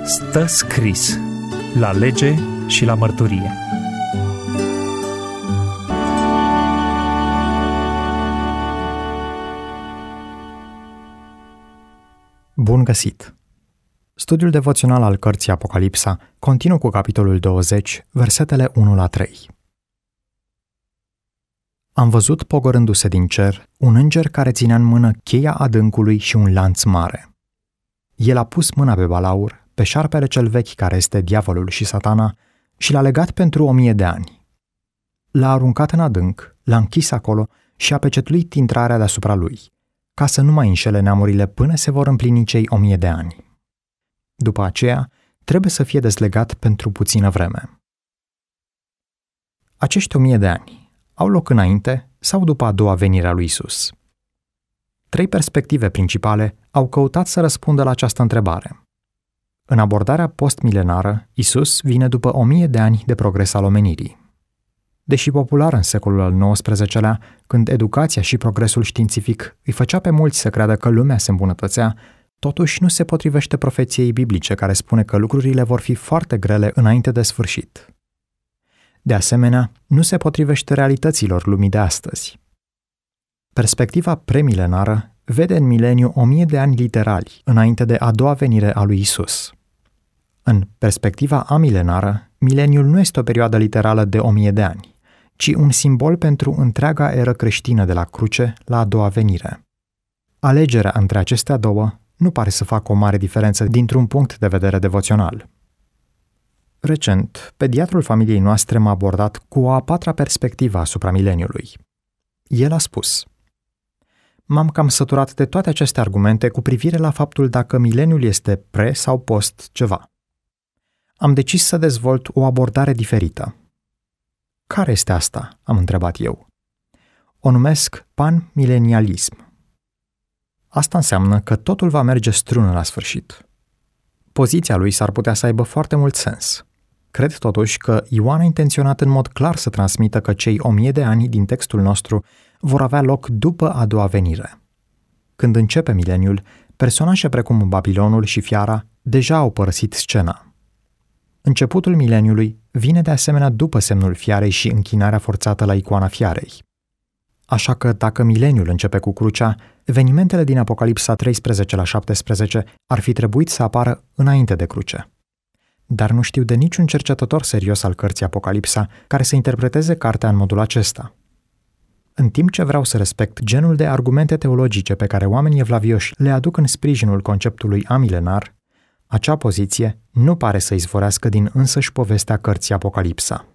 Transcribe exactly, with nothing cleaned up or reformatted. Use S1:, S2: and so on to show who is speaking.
S1: Stă scris la lege și la mărturie.
S2: Bun găsit! Studiul devoțional al cărții Apocalipsa continuă cu capitolul douăzeci, versetele unu la trei. Am văzut pogorându-se din cer un înger care ținea în mână cheia adâncului și un lanț mare. El a pus mâna pe balaur, pe șarpele cel vechi care este diavolul și satana, și l-a legat pentru o mie de ani. L-a aruncat în adânc, l-a închis acolo și a pecetuit intrarea deasupra lui, ca să nu mai înșele neamurile până se vor împlini cei o mie de ani. După aceea, trebuie să fie dezlegat pentru puțină vreme. Acești o mie de ani au loc înainte sau după a doua venire a lui Isus? Trei perspective principale au căutat să răspundă la această întrebare. În abordarea postmilenară, Isus vine după o mie de ani de progres al omenirii. Deși popular în secolul al nouăsprezecelea, când educația și progresul științific îi făcea pe mulți să creadă că lumea se îmbunătățea, totuși nu se potrivește profeției biblice care spune că lucrurile vor fi foarte grele înainte de sfârșit. De asemenea, nu se potrivește realităților lumii de astăzi. Perspectiva premilenară vede în mileniu o mie de ani literali înainte de a doua venire a lui Isus. În perspectiva amilenară, mileniul nu este o perioadă literală de o mie de ani, ci un simbol pentru întreaga eră creștină de la cruce la a doua venire. Alegerea între acestea două nu pare să facă o mare diferență dintr-un punct de vedere devoțional. Recent, pediatrul familiei noastre m-a abordat cu o a patra perspectivă asupra mileniului. El a spus: M-am cam săturat de toate aceste argumente cu privire la faptul dacă mileniul este pre sau post ceva. Am decis să dezvolt o abordare diferită. Care este asta? Am întrebat eu. O numesc panmilenialism. Asta înseamnă că totul va merge strună la sfârșit. Poziția lui s-ar putea să aibă foarte mult sens. Cred totuși că Ioan a intenționat în mod clar să transmită că cei o mie de ani din textul nostru vor avea loc după a doua venire. Când începe mileniul, personaje precum Babilonul și fiara deja au părăsit scena. Începutul mileniului vine de asemenea după semnul fiarei și închinarea forțată la icoana fiarei. Așa că dacă mileniul începe cu crucea, evenimentele din Apocalipsa treisprezece la șaptesprezece ar fi trebuit să apară înainte de cruce. Dar nu știu de niciun cercetător serios al cărții Apocalipsa care să interpreteze cartea în modul acesta. În timp ce vreau să respect genul de argumente teologice pe care oamenii evlavioși le aduc în sprijinul conceptului amilenar, acea poziție nu pare să izvorească din însăși povestea cărții Apocalipsa.